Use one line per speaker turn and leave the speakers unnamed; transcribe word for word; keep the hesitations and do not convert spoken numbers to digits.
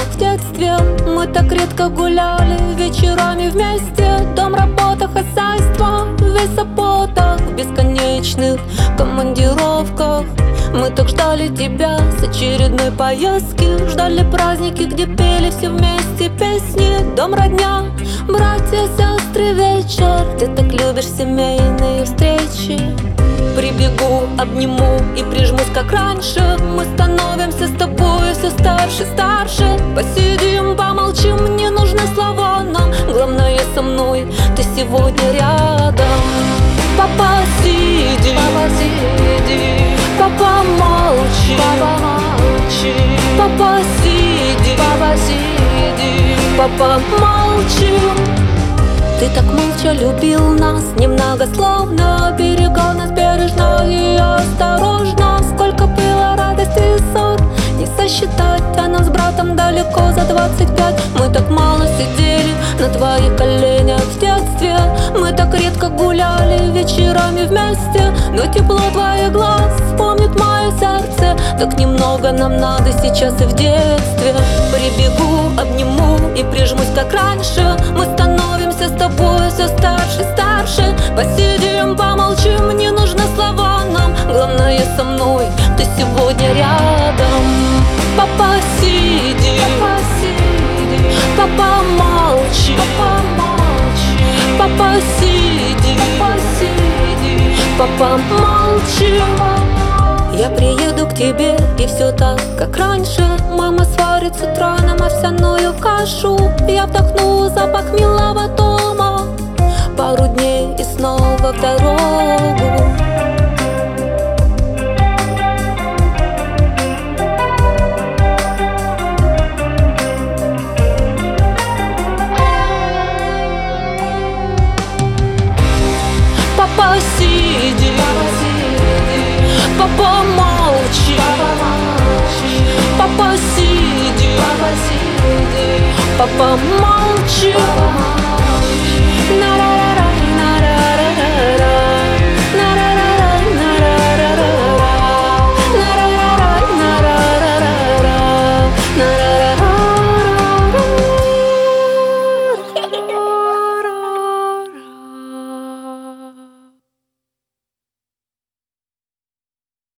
в детстве. Мы так редко гуляли вечерами вместе. Дом, работа, хозяйство, весь в заботах, в бесконечных командировках. Мы так ждали тебя с очередной поездки. Ждали праздники, где пели все вместе песни. Дом, родня, братья, сестры, вечер. Ты так любишь семейные встречи. Прибегу, обниму и прижмусь, как раньше. Мы становимся с тобой все старше, старше. Посидим, помолчим, не нужны слова нам. Главное, со мной ты сегодня рядом. Папа, сиди, папа, сиди. Папа, молчи, папа, молчи. Папа, сиди, папа, сиди. Папа, молчи. Ты так молча любил нас, немногословно, берегал нас бережно и осторожно. Сколько было радости и ссор не сосчитать, а нам с братом далеко за двадцать пять. Мы так мало сидели на твоих коленях в детстве. Мы так редко гуляли вечерами вместе. Но тепло твоих глаз вспомнит мое сердце. Так немного нам надо сейчас и в детстве. Прибегу, обниму и прижмусь, как раньше. Мы становимся с тобой все старше, старше. Посидим, помолчим, не нужны слова нам. Главное, со мной ты сегодня рядом. Папа, сиди, папа, сиди. Папа, молчи, папа, молчи. Папа, сиди, папа, сиди. Папа, молчи. Я приеду к тебе, и все так, как раньше. Мама сварит с утра нам овсяную кашу. Я вдохну запах милого дома. Пару дней и снова в дорогу. Папа, сиди, папа, молчи, папа, сиди, папа, молчи.